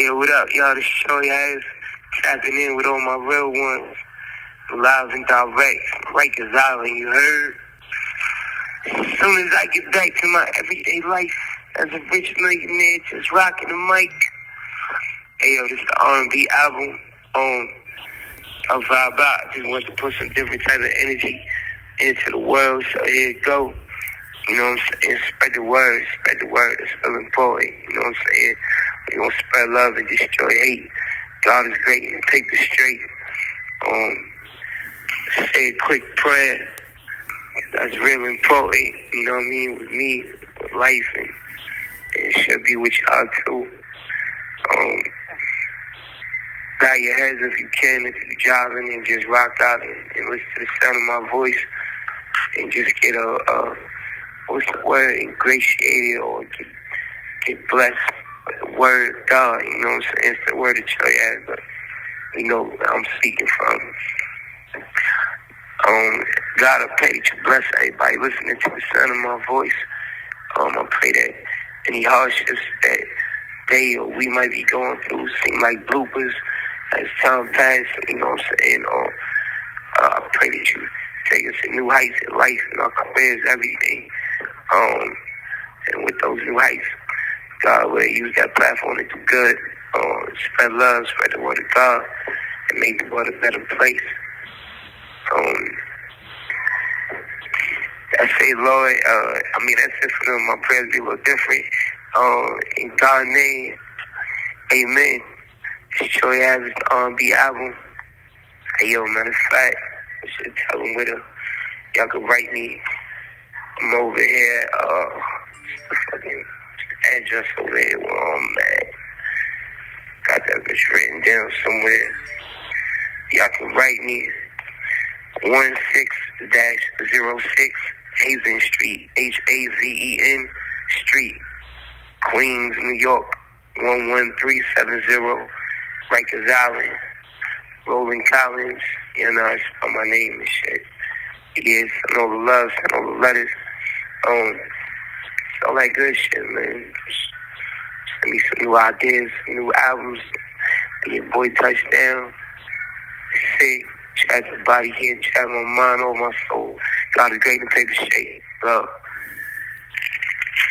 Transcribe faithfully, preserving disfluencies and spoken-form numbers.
Yeah, what up, y'all? This Shorty Ass tapping in with all my real ones. Live and direct. Rikers Island, you heard? As soon as I get back to my everyday life as a rich millionaire, just rocking the mic. Hey, yo, this is the R and B album. Um, I vibe out. I just want to put some different type of energy into the world, so here it go. You know what I'm saying? Spread the word. Spread the word. It's so important. You know what I'm saying? We're going to spread love and destroy hate. God is great and take the straight. Um, say a quick prayer. That's real important. You know what I mean? With me, with life, and, and it should be with y'all too. Um, bow your heads if you can, if you're driving, and just rock out and, and listen to the sound of my voice, and just get a, a what's the word, ingratiated or get, get blessed with the word of God. You know what I'm saying? It's the word of choice, but you know where I'm speaking from. Um, God, I pray that you bless everybody listening to the sound of my voice. Um, I pray that any hardships that they or we might be going through seem like bloopers as time passes, you know what I'm saying? Or, uh, I pray that you take us to new heights in life and our careers, everything. Um, and with those new heights, God will use that platform to do good, uh, spread love, spread the word of God, and make the world a better place. Um, I say, Lord, uh, I mean, that's it for them. My prayers be a little different. Um, in God's name, amen. It's Troy Average R and B album. Hey, yo, matter of fact, I should tell them with her. Y'all can write me. I'm over here, uh, the fucking address over here where I'm at. Got that bitch written down somewhere. Y'all can write me. one six dash zero six Hazen Street, H A Z E N Street, Queens, New York, one one three seven zero, Rikers Island, Rolling Collins, you know, I spell my name and shit. Yes, I know the love, I know the letters, um, all that good shit, man. Just send me some new ideas, some new albums, and your boy Touchdown, sick. Chat the body here, chat my mind, all my soul. God is great and take the shade. Love.